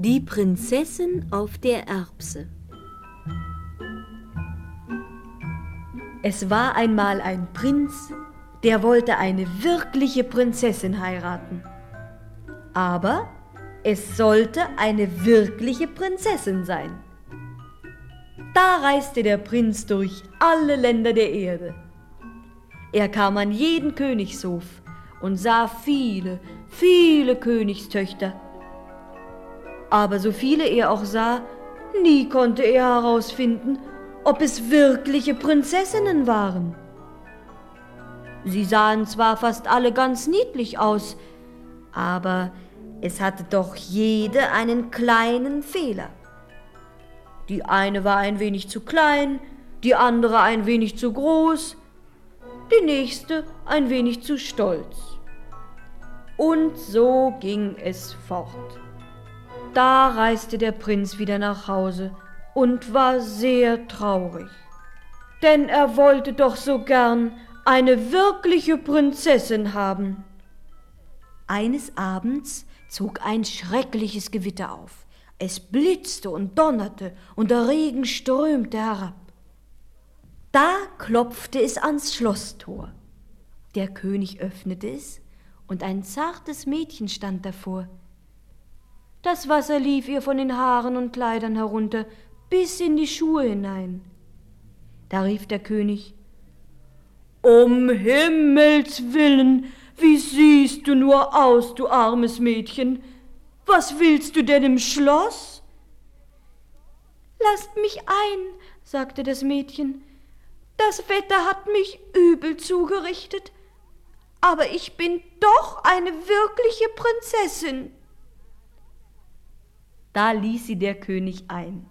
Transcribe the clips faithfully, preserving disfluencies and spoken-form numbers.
Die Prinzessin auf der Erbse. Es war einmal ein Prinz, der wollte eine wirkliche Prinzessin heiraten. Aber es sollte eine wirkliche Prinzessin sein. Da reiste der Prinz durch alle Länder der Erde. Er kam an jeden Königshof und sah viele, viele Königstöchter. Aber so viele er auch sah, nie konnte er herausfinden, ob es wirkliche Prinzessinnen waren. Sie sahen zwar fast alle ganz niedlich aus, aber es hatte doch jede einen kleinen Fehler. Die eine war ein wenig zu klein, die andere ein wenig zu groß, die nächste ein wenig zu stolz. Und so ging es fort. Da reiste der Prinz wieder nach Hause und war sehr traurig, denn er wollte doch so gern eine wirkliche Prinzessin haben. Eines Abends zog ein schreckliches Gewitter auf. Es blitzte und donnerte und der Regen strömte herab. Da klopfte es ans Schlosstor. Der König öffnete es und ein zartes Mädchen stand davor. Das Wasser lief ihr von den Haaren und Kleidern herunter bis in die Schuhe hinein. Da rief der König: »Um Himmels willen, wie siehst du nur aus, du armes Mädchen? Was willst du denn im Schloss?« »Lasst mich ein«, sagte das Mädchen. »Das Wetter hat mich übel zugerichtet, aber ich bin doch eine wirkliche Prinzessin.« Da ließ sie der König ein.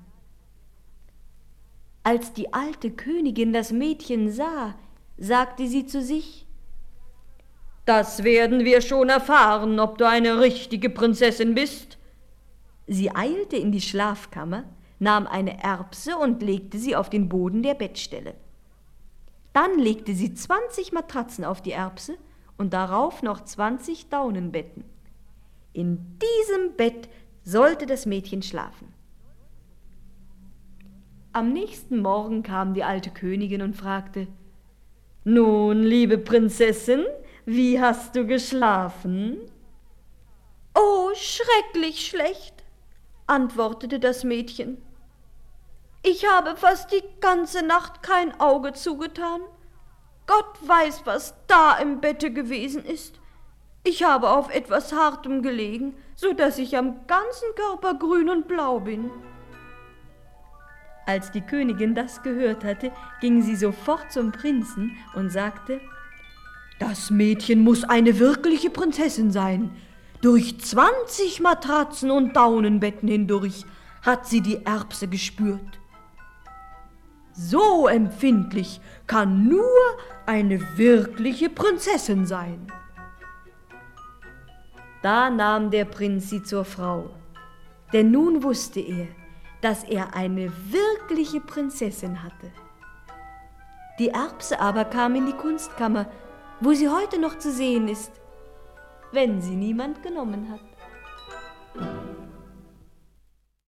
Als die alte Königin das Mädchen sah, sagte sie zu sich: »Das werden wir schon erfahren, ob du eine richtige Prinzessin bist.« Sie eilte in die Schlafkammer, nahm eine Erbse und legte sie auf den Boden der Bettstelle. Dann legte sie zwanzig Matratzen auf die Erbse und darauf noch zwanzig Daunenbetten. In diesem Bett sollte das Mädchen schlafen. Am nächsten Morgen kam die alte Königin und fragte: »Nun, liebe Prinzessin, wie hast du geschlafen?« »Oh, schrecklich schlecht«, antwortete das Mädchen. »Ich habe fast die ganze Nacht kein Auge zugetan. Gott weiß, was da im Bette gewesen ist. Ich habe auf etwas Hartem gelegen, so dass ich am ganzen Körper grün und blau bin.« Als die Königin das gehört hatte, ging sie sofort zum Prinzen und sagte: »Das Mädchen muss eine wirkliche Prinzessin sein. Durch zwanzig Matratzen und Daunenbetten hindurch hat sie die Erbse gespürt. So empfindlich kann nur eine wirkliche Prinzessin sein.« Da nahm der Prinz sie zur Frau, denn nun wusste er, dass er eine wirkliche Prinzessin hatte. Die Erbse aber kam in die Kunstkammer, wo sie heute noch zu sehen ist, wenn sie niemand genommen hat.